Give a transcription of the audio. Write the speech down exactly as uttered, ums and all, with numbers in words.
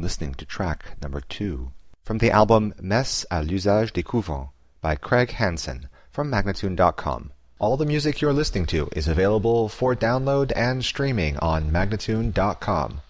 listening to track number two from the album Messe à l'usage des couvents by Craig Hansen from Magnatune dot com. All the music you're listening to is available for download and streaming on Magnatune dot com.